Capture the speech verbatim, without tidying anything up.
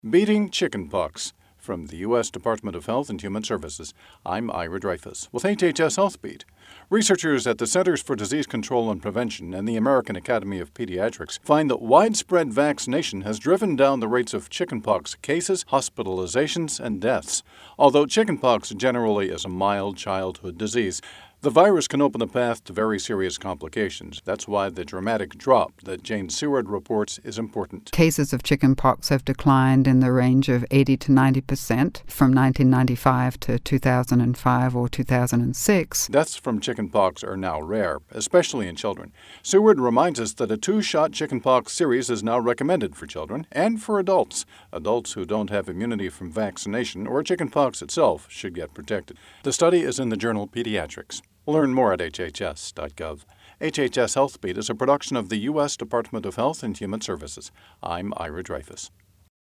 Beating Chickenpox. From the U S Department of Health and Human Services, I'm Ira Dreyfus with H H S Health Beat. Researchers at the Centers for Disease Control and Prevention and the American Academy of Pediatrics find that widespread vaccination has driven down the rates of chickenpox cases, hospitalizations, and deaths. Although chickenpox generally is a mild childhood disease, the virus can open the path to very serious complications. That's why the dramatic drop that Jane Seward reports is important. Cases of chickenpox have declined in the range of eighty to ninety percent from nineteen ninety-five to two thousand five or two thousand six. Deaths from chickenpox are now rare, especially in children. Seward reminds us that a two-shot chickenpox series is now recommended for children and for adults. Adults who don't have immunity from vaccination or chickenpox itself should get protected. The study is in the journal Pediatrics. Learn more at H H S dot gov. H H S Health Beat is a production of the U S Department of Health and Human Services. I'm Ira Dreyfus.